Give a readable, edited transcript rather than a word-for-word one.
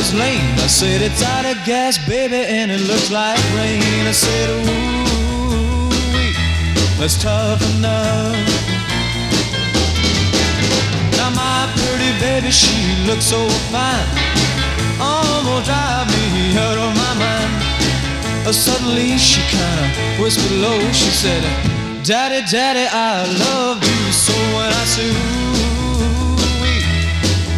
was lame. I said, it's out of gas, baby, and it looks like rain. I said, ooh, that's tough enough. Now my pretty baby, she looks so fine, almost drive me out of my mind. Suddenly she kinda whispered low. She said, Daddy, Daddy, I love you so. When I said, ooh,